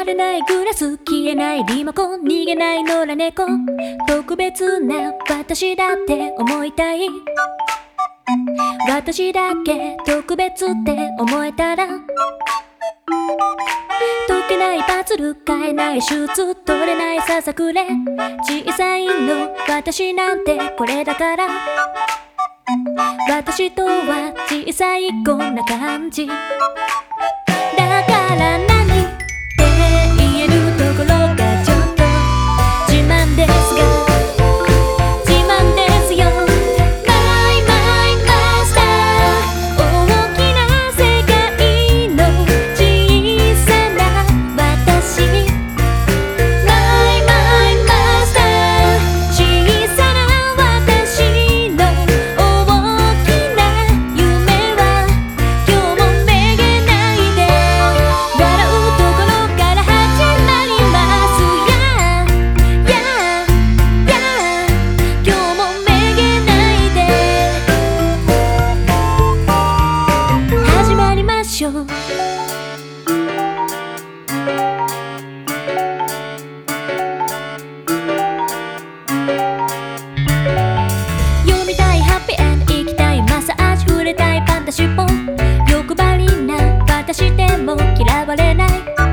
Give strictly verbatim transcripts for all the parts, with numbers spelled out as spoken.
割れないグラス、消えないリモコン、逃げない野良猫。特別な私だって思いたい。私だけ特別って思えたら、解けないパズル、買えないシューズ、取れないささくれ。小さいの私なんてこれだから、私とは小さいこんな感じ。だから何って言えるところがちょっと自慢ですが、自慢ですよ。マイマイマスター、大きな世界の小さな私。マイマイマスター、小さな私の大きな夢は今日もめげないで。笑うところから始まります。やーやーやー、今日もめげないで。始まりましょう。読みたいハッピーエンド、行きたいマッサージ、触れたいパンダ尻尾。欲張りな私でも嫌われない。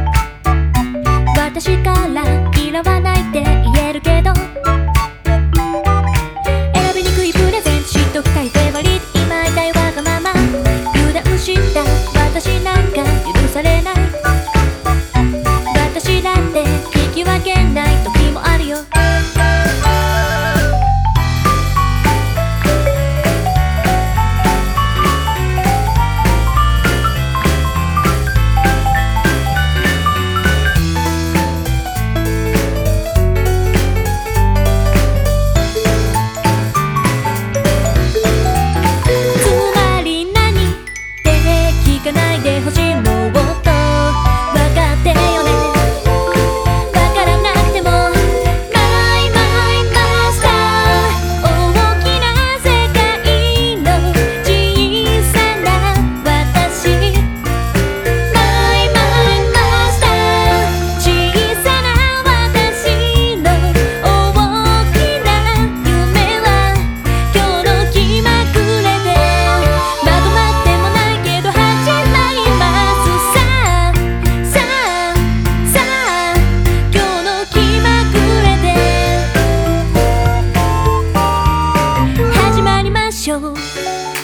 私から嫌わないって言えるけど、選びにくいプレゼント、知っときたいフェイバリット、今いたいわがまま。油断した私なんか許されない。私だって聞き分けない時もあるよ。つまり何って聞かないでほしい。もっとわかってよね。わからなくてもマイマイマスター、大きな世界の小さな私。マイマイマスター、小さな私の大きな夢は今日の気まぐれで。まとまってもないけど始まります。さあさあさあ、今日の気まぐれで始まりましょう。